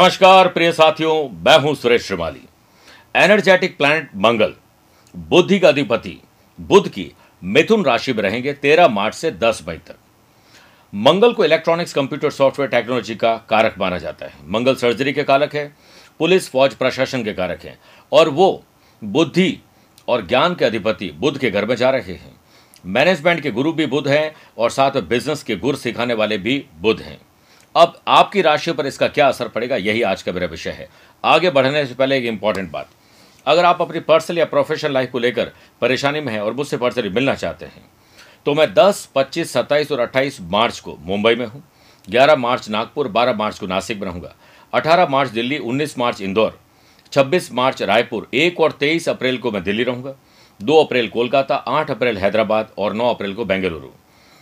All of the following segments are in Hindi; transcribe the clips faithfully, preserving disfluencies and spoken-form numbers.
नमस्कार प्रिय साथियों, मैं हूं सुरेश श्रीमाली। एनर्जेटिक प्लैनेट मंगल, बुद्धि का अधिपति बुध की मिथुन राशि में रहेंगे तेरह मार्च से दस मई तक। मंगल को इलेक्ट्रॉनिक्स, कंप्यूटर, सॉफ्टवेयर टेक्नोलॉजी का कारक माना जाता है। मंगल सर्जरी के कारक है, पुलिस, फौज, प्रशासन के कारक हैं और वो बुद्धि और ज्ञान के अधिपति बुध के घर में जा रहे हैं। मैनेजमेंट के गुरु भी बुध हैं और साथ में बिजनेस के गुर सिखाने वाले भी बुध हैं। अब आपकी राशि पर इसका क्या असर पड़ेगा, यही आज का मेरा विषय है। आगे बढ़ने से पहले एक इंपॉर्टेंट बात, अगर आप अपनी पर्सनल या प्रोफेशनल लाइफ को लेकर परेशानी में हैं और मुझसे पर्सनली मिलना चाहते हैं तो मैं दस, पच्चीस, सत्ताईस और अट्ठाईस मार्च को मुंबई में हूं, ग्यारह मार्च नागपुर, बारह मार्च को नासिक में रहूंगा, अठारह मार्च दिल्ली, उन्नीस मार्च इंदौर, छब्बीस मार्च रायपुर, एक और तेईस अप्रैल को मैं दिल्ली रहूंगा, दो अप्रैल कोलकाता, आठ अप्रैल हैदराबाद और नौ अप्रैल को बेंगलुरु,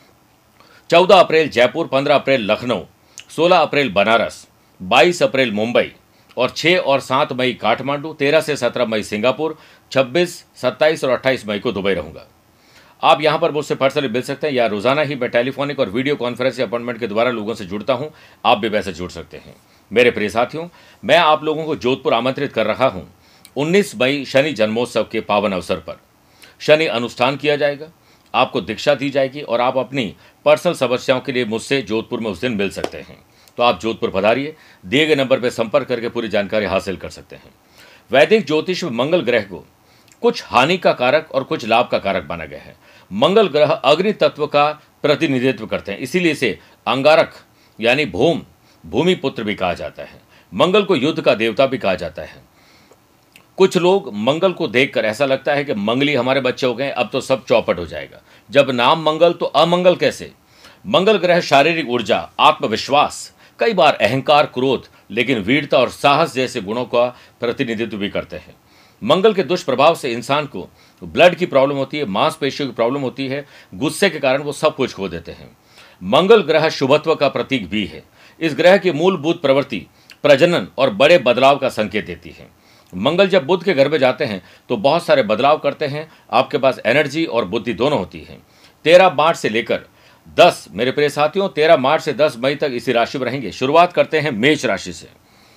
चौदह अप्रैल जयपुर, पंद्रह अप्रैल लखनऊ, सोलह अप्रैल बनारस, बाईस अप्रैल मुंबई और छह और सात मई काठमांडू, तेरह से सत्रह मई सिंगापुर, छब्बीस, सत्ताईस और अट्ठाईस मई को दुबई रहूंगा। आप यहां पर मुझसे पर्सनली मिल सकते हैं या रोजाना ही मैं टेलीफोनिक और वीडियो कॉन्फ्रेंस या अपॉइंटमेंट के द्वारा लोगों से जुड़ता हूं, आप भी वैसे जुड़ सकते हैं। मेरे प्रिय साथियों, मैं आप लोगों को जोधपुर आमंत्रित कर रहा हूं उन्नीस मई शनि जन्मोत्सव के पावन अवसर पर। शनि अनुष्ठान किया जाएगा, आपको दीक्षा दी जाएगी और आप अपनी पर्सनल समस्याओं के लिए मुझसे जोधपुर में उस दिन मिल सकते हैं। तो आप जोधपुर पधारिए, दिए गए नंबर पर संपर्क करके पूरी जानकारी हासिल कर सकते हैं। वैदिक ज्योतिष में मंगल ग्रह को कुछ हानि का कारक और कुछ लाभ का कारक माना गया है। मंगल ग्रह अग्नि तत्व का प्रतिनिधित्व करते हैं, इसीलिए इसे अंगारक यानी भूम भूमि पुत्र भी कहा जाता है। मंगल को युद्ध का देवता भी कहा जाता है। कुछ लोग मंगल को देखकर ऐसा लगता है कि मंगली हमारे बच्चे हो गए, अब तो सब चौपट हो जाएगा। जब नाम मंगल तो अमंगल कैसे? मंगल ग्रह शारीरिक ऊर्जा, आत्मविश्वास, कई बार अहंकार, क्रोध, लेकिन वीरता और साहस जैसे गुणों का प्रतिनिधित्व भी करते हैं। मंगल के दुष्प्रभाव से इंसान को ब्लड की प्रॉब्लम होती है, मांसपेशियों की प्रॉब्लम होती है, गुस्से के कारण वो सब कुछ खो देते हैं। मंगल ग्रह शुभत्व का प्रतीक भी है। इस ग्रह की मूलभूत प्रवृत्ति प्रजनन और बड़े बदलाव का संकेत देती है। मंगल जब बुध के घर में जाते हैं तो बहुत सारे बदलाव करते हैं। आपके पास एनर्जी और बुद्धि दोनों होती है। तेरह मार्च से लेकर दस, मेरे प्रिय साथियों, तेरह मार्च से दस मई तक इसी राशि में रहेंगे। शुरुआत करते हैं मेष राशि से।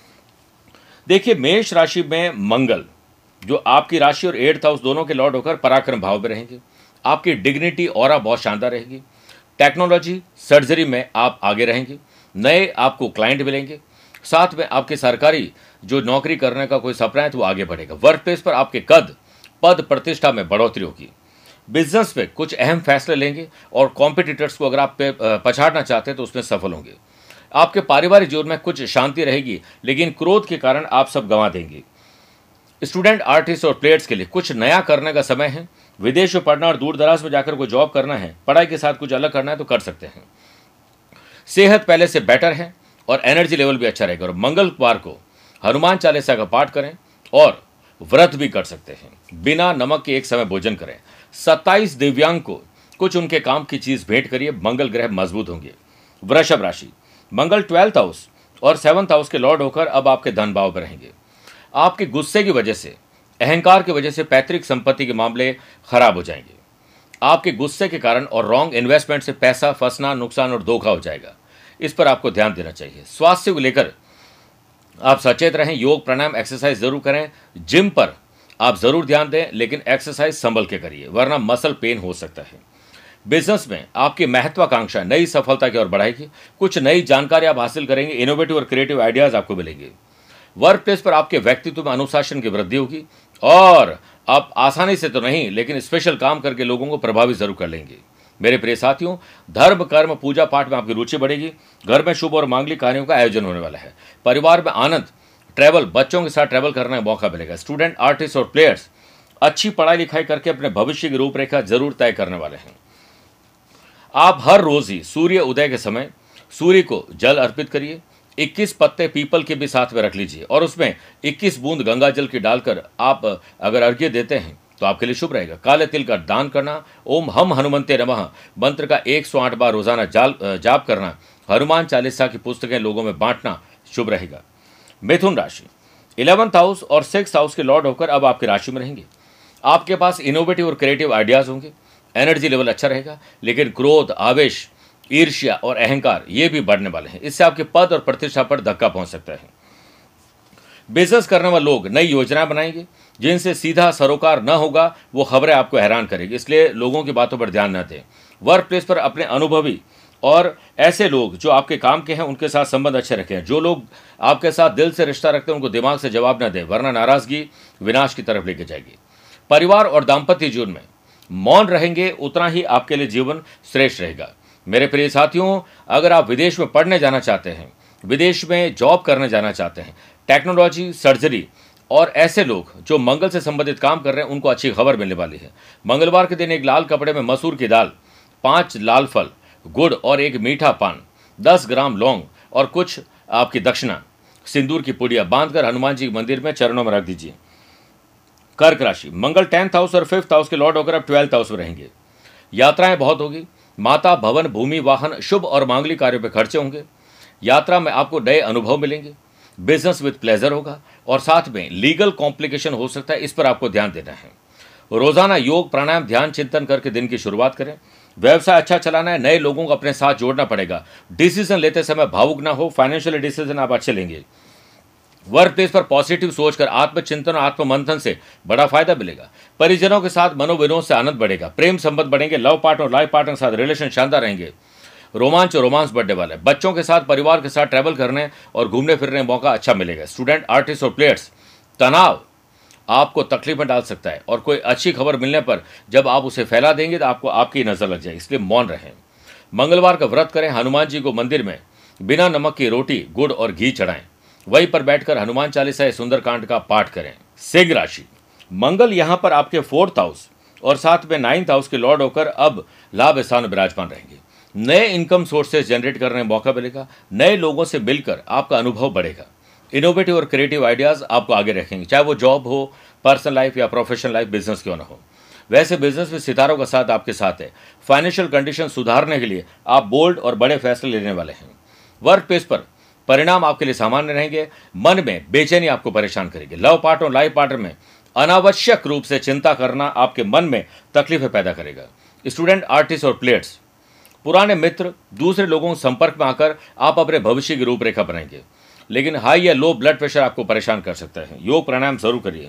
देखिए, मेष राशि में मंगल जो आपकी राशि और एट्थ हाउस दोनों के लॉर्ड होकर पराक्रम भाव में रहेंगे। आपकी डिग्निटी, ऑरा बहुत शानदार रहेगी। टेक्नोलॉजी, सर्जरी में आप आगे रहेंगे। नए आपको क्लाइंट मिलेंगे। साथ में आपके सरकारी जो नौकरी करने का कोई सपना है तो वो आगे बढ़ेगा। वर्क प्लेस पर आपके कद, पद, प्रतिष्ठा में बढ़ोतरी होगी। बिजनेस पे कुछ अहम फैसले लेंगे और कॉम्पिटिटर्स को अगर आप पे पछाड़ना चाहते हैं तो उसमें सफल होंगे। आपके पारिवारिक जीवन में कुछ शांति रहेगी, लेकिन क्रोध के कारण आप सब गंवा देंगे। स्टूडेंट, आर्टिस्ट और प्लेयर्स के लिए कुछ नया करने का समय है। विदेश में पढ़ना और दूर दराज में जाकर कोई जॉब करना है, पढ़ाई के साथ कुछ अलग करना है तो कर सकते हैं। सेहत पहले से बेटर है और एनर्जी लेवल भी अच्छा रहेगा। और मंगलवार को हनुमान चालीसा का पाठ करें और व्रत भी कर सकते हैं। बिना नमक के एक समय भोजन करें। सत्ताईस दिव्यांग को कुछ उनके काम की चीज भेंट करिए, मंगल ग्रह मजबूत होंगे। वृषभ राशि, मंगल ट्वेल्थ हाउस और सेवंथ हाउस के लॉर्ड होकर अब आपके धन भाव में रहेंगे। आपके गुस्से की वजह से, अहंकार की वजह से पैतृक संपत्ति के मामले खराब हो जाएंगे। आपके गुस्से के कारण और रॉन्ग इन्वेस्टमेंट से पैसा फंसना, नुकसान और धोखा हो जाएगा। इस पर आपको ध्यान देना चाहिए। स्वास्थ्य को लेकर आप सचेत रहें। योग, प्राणायाम, एक्सरसाइज जरूर करें। जिम पर आप जरूर ध्यान दें, लेकिन एक्सरसाइज संभल के करिए वरना मसल पेन हो सकता है। बिजनेस में आपकी महत्वाकांक्षा नई सफलता की ओर बढ़ाएगी। कुछ नई जानकारी आप हासिल करेंगे। इनोवेटिव और क्रिएटिव आइडियाज आपको मिलेंगे। वर्क प्लेस पर आपके व्यक्तित्व में अनुशासन की वृद्धि होगी और आप आसानी से तो नहीं, लेकिन स्पेशल काम करके लोगों को प्रभावित जरूर कर लेंगे। मेरे प्रिय साथियों, धर्म, कर्म, पूजा पाठ में आपकी रुचि बढ़ेगी। घर में शुभ और मांगलिक कार्यों का आयोजन होने वाला है। परिवार में आनंद, ट्रैवल, बच्चों के साथ ट्रैवल करने का मौका मिलेगा। स्टूडेंट, आर्टिस्ट और प्लेयर्स अच्छी पढ़ाई लिखाई करके अपने भविष्य की रूपरेखा जरूर तय करने वाले हैं। आप हर रोज ही सूर्य उदय के समय सूर्य को जल अर्पित करिए। इक्कीस पत्ते पीपल के भी साथ में रख लीजिए और उसमें इक्कीस बूंद गंगा जल की डालकर आप अगर अर्घ्य देते हैं तो आपके लिए शुभ रहेगा। काले तिल का दान करना, ओम हम हनुमंते नमः मंत्र का एक सौ आठ बार रोजाना जाप करना, हनुमान चालीसा की पुस्तकें लोगों में बांटना शुभ रहेगा। मिथुन राशि, इलेवंथ हाउस और सिक्स हाउस के लॉर्ड होकर अब आपकी राशि में रहेंगे। आपके पास इनोवेटिव और क्रिएटिव आइडियाज होंगे। एनर्जी लेवल अच्छा रहेगा, लेकिन क्रोध, आवेश, ईर्ष्या और अहंकार ये भी बढ़ने वाले हैं। इससे आपके पद और प्रतिष्ठा पर धक्का पहुंच सकता है। बिजनेस करने वाले लोग नई योजनाएं बनाएंगे जिनसे सीधा सरोकार न होगा, वो खबरें आपको हैरान करेगी, इसलिए लोगों की बातों पर ध्यान न दें। वर्क प्लेस पर अपने अनुभवी और ऐसे लोग जो आपके काम के हैं उनके साथ संबंध अच्छे रखें। जो लोग आपके साथ दिल से रिश्ता रखते हैं उनको दिमाग से जवाब न दें, वरना नाराजगी विनाश की तरफ लेके जाएगी। परिवार और दाम्पत्य जीवन में मौन रहेंगे उतना ही आपके लिए जीवन श्रेष्ठ रहेगा। मेरे प्रिय साथियों, अगर आप विदेश में पढ़ने जाना चाहते हैं, विदेश में जॉब करने जाना चाहते हैं, टेक्नोलॉजी, सर्जरी और ऐसे लोग जो मंगल से संबंधित काम कर रहे हैं, उनको अच्छी खबर मिलने वाली है। मंगलवार के दिन एक लाल कपड़े में मसूर की दाल, पांच लाल फल, गुड़ और एक मीठा पान, दस ग्राम लौंग और कुछ आपकी दक्षिणा सिंदूर की पुड़िया बांधकर हनुमान जी के मंदिर में चरणों में रख दीजिए। कर्क राशि, मंगल टेंथ हाउस और फिफ्थ हाउस के लॉर्ड होकर अब ट्वेल्थ हाउस में रहेंगे। यात्राएं बहुत होगी। माता, भवन, भूमि, वाहन, शुभ और मांगलिक कार्यों पर खर्चे होंगे। यात्रा में आपको नए अनुभव मिलेंगे। बिजनेस विद प्लेजर होगा और साथ में लीगल कॉम्प्लिकेशन हो सकता है, इस पर आपको ध्यान देना है। रोजाना योग, प्राणायाम, ध्यान, चिंतन करके दिन की शुरुआत करें। व्यवसाय अच्छा चलाना है, नए लोगों को अपने साथ जोड़ना पड़ेगा। डिसीजन लेते समय भावुक ना हो, फाइनेंशियल डिसीजन आप अच्छे लेंगे। वर्क प्लेस पर पॉजिटिव सोचकर आत्मचिंतन और आत्ममंथन से बड़ा फायदा मिलेगा। परिजनों के साथ मनोविनोद से आनंद बढ़ेगा। प्रेम संबंध बढ़ेंगे। लव पार्टनर और लाइफ पार्टनर के साथ रिलेशन शानदार रहेंगे। रोमांच और रोमांस बढ़ने वाले। बच्चों के साथ, परिवार के साथ ट्रैवल करने और घूमने फिरने का मौका अच्छा मिलेगा। स्टूडेंट, आर्टिस्ट और प्लेयर्स, तनाव आपको तकलीफ में डाल सकता है और कोई अच्छी खबर मिलने पर जब आप उसे फैला देंगे तो आपको आपकी नजर लग जाएगी, इसलिए मौन रहें। मंगलवार का व्रत करें। हनुमान जी को मंदिर में बिना नमक की रोटी, गुड़ और घी चढ़ाएं। वहीं पर बैठकर हनुमान चालीसा या सुंदरकांड का पाठ करें। सिंह राशि, मंगल यहां पर आपके फोर्थ हाउस और साथ में नाइन्थ हाउस के लॉर्ड होकर अब लाभ स्थान में विराजमान रहेंगे। नए इनकम सोर्सेज जनरेट करने का मौका मिलेगा। नए लोगों से मिलकर आपका अनुभव बढ़ेगा। इनोवेटिव और क्रिएटिव आइडियाज आपको आगे रखेंगे, चाहे वो जॉब हो, पर्सनल लाइफ या प्रोफेशनल लाइफ, बिजनेस क्यों ना हो। वैसे बिजनेस में सितारों का साथ आपके साथ है। फाइनेंशियल कंडीशन सुधारने के लिए आप बोल्ड और बड़े फैसले लेने वाले हैं। वर्क प्लेस पर परिणाम आपके लिए सामान्य रहेंगे। मन में बेचैनी आपको परेशान करेगी। लव पार्टनर और लाइफ पार्टनर में अनावश्यक रूप से चिंता करना आपके मन में तकलीफें पैदा करेगा। स्टूडेंट, आर्टिस्ट और प्लेयर्स, पुराने मित्र, दूसरे लोगों के संपर्क में आकर आप अपने भविष्य की रूपरेखा बनाएंगे, लेकिन हाई या लो ब्लड प्रेशर आपको परेशान कर सकता है। योग प्राणायाम जरूर करिए।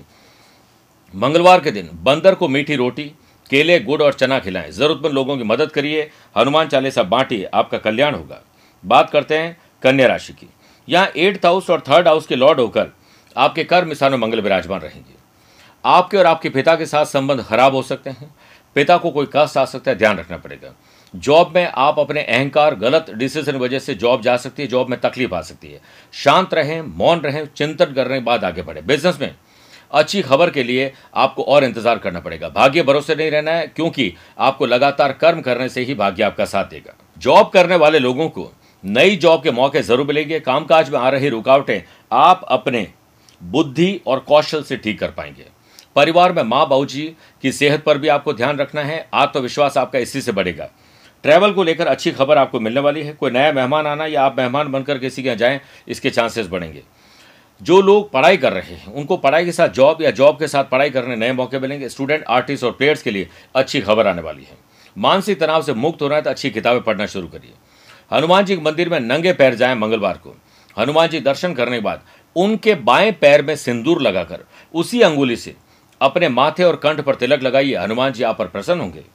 मंगलवार के दिन बंदर को मीठी रोटी, केले, गुड़ और चना खिलाएं। जरूरतमंद लोगों की मदद करिए। हनुमान चालीसा बांटिए, आपका कल्याण होगा। बात करते हैं कन्या राशि की। यहाँ एट्थ हाउस और थर्ड हाउस के लॉर्ड होकर आपके कर्म स्थान में मंगल विराजमान रहेंगे। आपके और आपके पिता के साथ संबंध खराब हो सकते हैं। पिता को कोई कष्ट आ सकता है, ध्यान रखना पड़ेगा। जॉब में आप अपने अहंकार, गलत डिसीजन की वजह से जॉब जा सकती है, जॉब में तकलीफ आ सकती है। शांत रहें, मौन रहें, चिंतन करने के बाद आगे बढ़े। बिजनेस में अच्छी खबर के लिए आपको और इंतजार करना पड़ेगा। भाग्य भरोसे नहीं रहना है, क्योंकि आपको लगातार कर्म करने से ही भाग्य आपका साथ देगा। जॉब करने वाले लोगों को नई जॉब के मौके जरूर मिलेंगे। कामकाज में आ रही रुकावटें आप अपने बुद्धि और कौशल से ठीक कर पाएंगे। परिवार में माँ बाबू जी की सेहत पर भी आपको ध्यान रखना है। आत्मविश्वास आपका इसी से बढ़ेगा। ट्रैवल को लेकर अच्छी खबर आपको मिलने वाली है। कोई नया मेहमान आना या आप मेहमान बनकर किसी के यहाँ जाएं, इसके चांसेस बढ़ेंगे। जो लोग पढ़ाई कर रहे हैं उनको पढ़ाई के साथ जॉब या जॉब के साथ पढ़ाई करने नए मौके मिलेंगे। स्टूडेंट, आर्टिस्ट और प्लेयर्स के लिए अच्छी खबर आने वाली है। मानसिक तनाव से मुक्त होना है तो अच्छी किताबें पढ़ना शुरू करिए। हनुमान जी के मंदिर में नंगे पैर जाएं मंगलवार को। हनुमान जी दर्शन करने के बाद उनके बाएं पैर में सिंदूर लगाकर उसी अंगुली से अपने माथे और कंठ पर तिलक लगाइए। हनुमान जी आप पर प्रसन्न होंगे।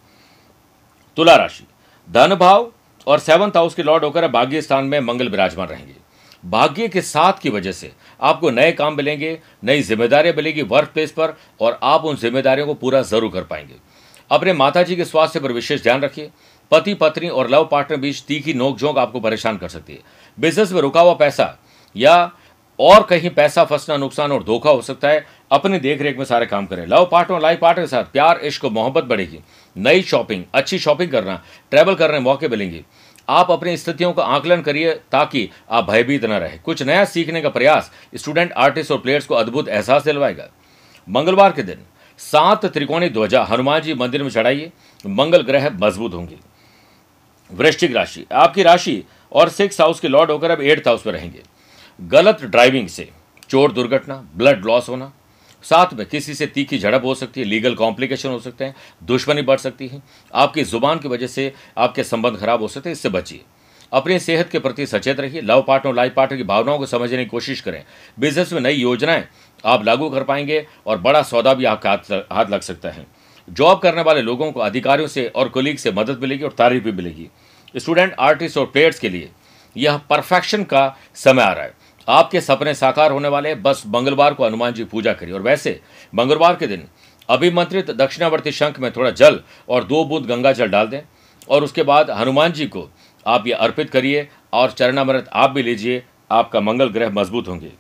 तुला राशि, धन भाव और सेवंथ हाउस के लॉर्ड होकर भाग्य स्थान में मंगल विराजमान रहेंगे। भाग्य के साथ की वजह से आपको नए काम मिलेंगे, नई जिम्मेदारियां मिलेगी वर्क प्लेस पर, और आप उन जिम्मेदारियों को पूरा जरूर कर पाएंगे। अपने माताजी के स्वास्थ्य पर विशेष ध्यान रखिए। पति पत्नी और लव पार्टनर बीच तीखी नोकझोंक आपको परेशान कर सकती है। बिजनेस में रुका हुआ पैसा या और कहीं पैसा फंसना, नुकसान और धोखा हो सकता है। अपनी देखरेख में सारे काम करें। लव पार्टनर, लाइफ पार्टनर के साथ प्यार, इश्क और मोहब्बत बढ़ेगी। नई शॉपिंग, अच्छी शॉपिंग करना, ट्रैवल करने मौके मिलेंगे। आप अपनी स्थितियों का आकलन करिए ताकि आप भयभीत न रहे। कुछ नया सीखने का प्रयास स्टूडेंट, आर्टिस्ट और प्लेयर्स को अद्भुत एहसास दिलवाएगा। मंगलवार के दिन सात त्रिकोणी ध्वजा हनुमान जी मंदिर में चढ़ाइए। मंगल ग्रह मजबूत होंगे। वृश्चिक राशि, आपकी राशि और सिक्स हाउस के लॉर्ड होकर अब एट्थ हाउस में रहेंगे। गलत ड्राइविंग से चोट दुर्घटना, ब्लड लॉस होना, साथ में किसी से तीखी झड़प हो सकती है। लीगल कॉम्प्लिकेशन हो सकते हैं। दुश्मनी बढ़ सकती है। आपकी जुबान की वजह से आपके संबंध खराब हो सकते हैं, इससे बचिए। अपनी सेहत के प्रति सचेत रहिए। लव पार्टनर लाइफ पार्टनर की भावनाओं को समझने की कोशिश करें। बिजनेस में नई योजनाएं आप लागू कर पाएंगे और बड़ा सौदा भी आपका हाथ हाथ लग सकता है। जॉब करने वाले लोगों को अधिकारियों से और कोलीग से मदद मिलेगी और तारीफ भी मिलेगी। स्टूडेंट, आर्टिस्ट और प्लेयर्स के लिए यह परफेक्शन का समय आ रहा है। आपके सपने साकार होने वाले हैं। बस मंगलवार को हनुमान जी पूजा करिए। और वैसे मंगलवार के दिन अभिमंत्रित दक्षिणावर्ती शंख में थोड़ा जल और दो बूंद गंगा जल डाल दें और उसके बाद हनुमान जी को आप ये अर्पित करिए और चरणामृत आप भी लीजिए। आपका मंगल ग्रह मजबूत होंगे।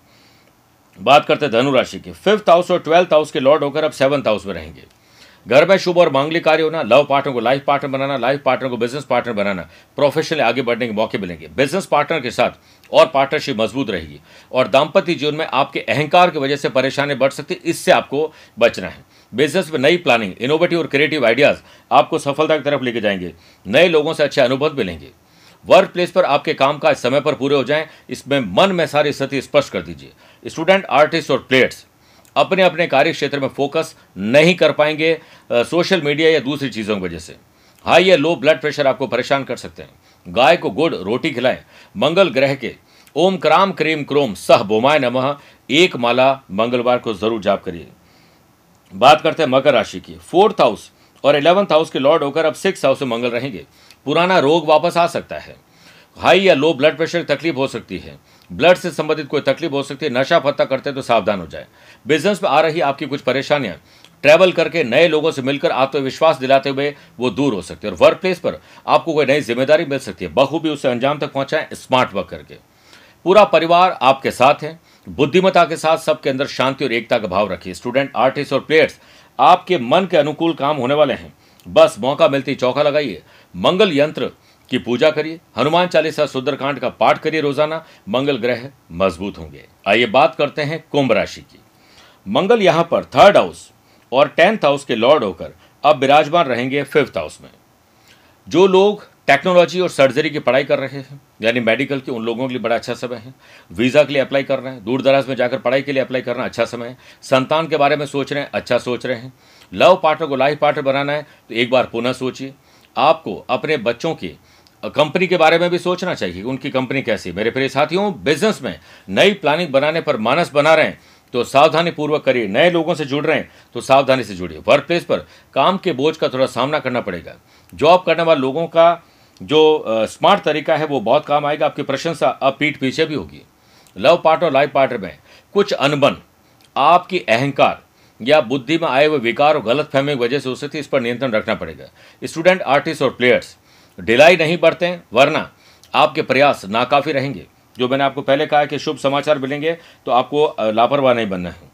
बात करते हैं धनु राशि की। फिफ्थ हाउस और ट्वेल्थ हाउस के लॉर्ड होकर अब सेवंथ हाउस में रहेंगे। घर में शुभ और मांगलिक कार्य होना, लव पार्टनर को लाइफ पार्टनर बनाना, लाइफ पार्टनर को बिजनेस पार्टनर बनाना, प्रोफेशनली आगे बढ़ने के मौके मिलेंगे। बिजनेस पार्टनर के साथ और पार्टनरशिप मजबूत रहेगी और दाम्पत्य जीवन में आपके अहंकार की वजह से परेशानी बढ़ सकती है, इससे आपको बचना है। बिजनेस में नई प्लानिंग, इनोवेटिव और क्रिएटिव आइडियाज आपको सफलता की तरफ लेके जाएंगे। नए लोगों से अच्छे अनुभव मिलेंगे। वर्क प्लेस पर आपके कामकाज समय पर पूरे हो जाएं, इसमें मन में सारी स्थिति स्पष्ट कर दीजिए। स्टूडेंट, आर्टिस्ट और प्लेयर्स अपने अपने कार्य क्षेत्र में फोकस नहीं कर पाएंगे आ, सोशल मीडिया या दूसरी चीज़ों की वजह से। हाई या लो ब्लड प्रेशर आपको परेशान कर सकते हैं। गाय को गुड़ रोटी खिलाएं। मंगल ग्रह के ओम क्राम क्रीम क्रोम सह बोमाय नमः एक माला मंगलवार को जरूर जाप करिए। बात करते हैं मकर राशि की। फोर्थ हाउस और इलेवंथ हाउस के लॉर्ड होकर अब सिक्स हाउस में मंगल रहेंगे। पुराना रोग वापस आ सकता है। हाई या लो ब्लड प्रेशर की तकलीफ हो सकती है। ब्लड से संबंधित कोई तकलीफ हो सकती है। नशा पत्ता करते तो सावधान हो जाए। बिजनेस में आ रही आपकी कुछ परेशानियां ट्रैवल करके नए लोगों से मिलकर आत्मविश्वास दिलाते हुए वो दूर हो सकती है। और वर्क प्लेस पर आपको कोई नई जिम्मेदारी मिल सकती है, बखूबी उसे अंजाम तक पहुंचाएं स्मार्ट वर्क करके। पूरा परिवार आपके साथ है। बुद्धिमत्ता के साथ सबके अंदर शांति और एकता का भाव रखिए। स्टूडेंट, आर्टिस्ट और प्लेयर्स आपके मन के अनुकूल काम होने वाले हैं। बस मौका मिलती चौका लगाइए। मंगल यंत्र की पूजा करिए। हनुमान चालीसा सुंदरकांड का पाठ करिए रोजाना। मंगल ग्रह मजबूत होंगे। आइए बात करते हैं कुंभ राशि की। मंगल यहां पर थर्ड हाउस और टेंथ हाउस के लॉर्ड होकर अब विराजमान रहेंगे फिफ्थ हाउस में। जो लोग टेक्नोलॉजी और सर्जरी की पढ़ाई कर रहे हैं, यानी मेडिकल की, उन लोगों के लिए बड़ा अच्छा समय है। वीज़ा के लिए अप्लाई कर रहे हैं, दूर दराज में जाकर पढ़ाई के लिए अप्लाई करना अच्छा समय है। संतान के बारे में सोच रहे हैं, अच्छा सोच रहे हैं। लव पार्टनर को लाइफ पार्टनर बनाना है तो एक बार पुनः सोचिए। आपको अपने बच्चों की कंपनी के बारे में भी सोचना चाहिए, उनकी कंपनी कैसी। मेरे प्रिय साथियों, बिजनेस में नई प्लानिंग बनाने पर मानस बना रहे हैं तो सावधानी पूर्वक करिए। नए लोगों से जुड़ रहे हैं तो सावधानी से जुड़िए। वर्क प्लेस पर काम के बोझ का थोड़ा सामना करना पड़ेगा। जॉब करने वाले लोगों का जो स्मार्ट तरीका है वो बहुत काम आएगा। आपकी प्रशंसा अब पीठ पीछे भी होगी। लव पार्टनर लाइफ पार्टनर में कुछ अनबन आपकी अहंकार या बुद्धि में आए हुए विकार और गलत फहमी की वजह से हो सकती है, इस पर नियंत्रण रखना पड़ेगा। स्टूडेंट, आर्टिस्ट और प्लेयर्स ढिलाई नहीं बरतें, वरना आपके प्रयास नाकाफी रहेंगे। जो मैंने आपको पहले कहा कि शुभ समाचार मिलेंगे तो आपको लापरवाह नहीं बनना है।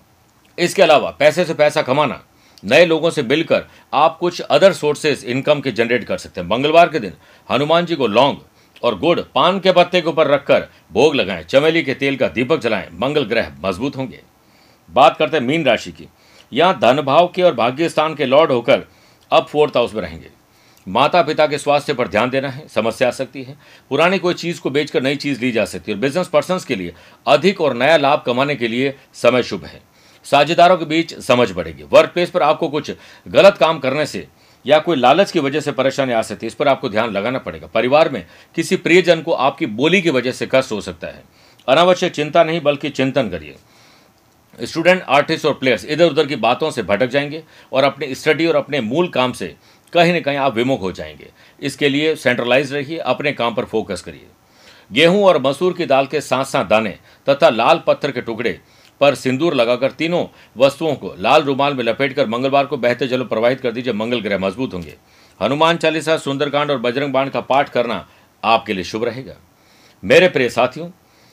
इसके अलावा पैसे से पैसा कमाना, नए लोगों से मिलकर आप कुछ अदर सोर्सेज इनकम के जनरेट कर सकते हैं। मंगलवार के दिन हनुमान जी को लौंग और गुड़ पान के पत्ते के ऊपर रखकर भोग लगाएं। चमेली के तेल का दीपक जलाएं। मंगल ग्रह मजबूत होंगे। बात करते हैं मीन राशि की। यहाँ धन भाव के और भाग्य स्थान के लॉर्ड होकर अब फोर्थ हाउस में रहेंगे। माता पिता के स्वास्थ्य पर ध्यान देना है, समस्या आ सकती है। पुरानी कोई चीज को बेचकर नई चीज ली जा सकती है। और बिजनेस पर्संस के लिए अधिक और नया लाभ कमाने के लिए समय शुभ है। साझेदारों के बीच समझ बढ़ेगी। वर्क प्लेस पर आपको कुछ गलत काम करने से या कोई लालच की वजह से परेशानी आ सकती है, इस पर आपको ध्यान लगाना पड़ेगा। परिवार में किसी प्रियजन को आपकी बोली की वजह से कष्ट हो सकता है। अनावश्यक चिंता नहीं बल्कि चिंतन करिए। स्टूडेंट, आर्टिस्ट और प्लेयर्स इधर उधर की बातों से भटक जाएंगे और अपनी स्टडी और अपने मूल काम से कहीं ना कहीं आप विमुख हो जाएंगे। इसके लिए सेंट्रलाइज रहिए, अपने काम पर फोकस करिए। गेहूं और मसूर की दाल के सात सात दाने तथा लाल पत्थर के टुकड़े पर सिंदूर लगाकर तीनों वस्तुओं को लाल रुमाल में लपेटकर मंगलवार को बहते जल प्रवाहित कर दीजिए। मंगल ग्रह मजबूत होंगे। हनुमान चालीसा, सुंदरकांड और बजरंग बाण का पाठ करना आपके लिए शुभ रहेगा। मेरे प्रिय साथियों,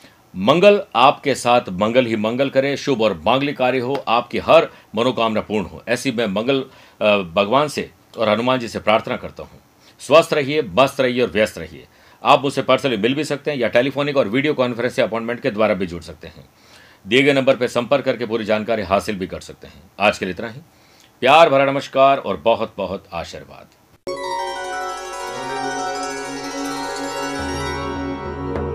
मंगल आपके साथ मंगल ही मंगल करे। शुभ और मांगलिक कार्य हो, आपकी हर मनोकामना पूर्ण हो, ऐसी मैं मंगल भगवान से और हनुमान जी से प्रार्थना करता हूँ। स्वस्थ रहिए, मस्त रहिए और व्यस्त रहिए। आप मुझसे पर्सनली मिल भी सकते हैं या टेलीफोनिक और वीडियो कॉन्फ्रेंस या अपॉइंटमेंट के द्वारा भी जुड़ सकते हैं। दिए गए नंबर पर संपर्क करके पूरी जानकारी हासिल भी कर सकते हैं। आज के लिए इतना ही। प्यार भरा नमस्कार और बहुत बहुत आशीर्वाद।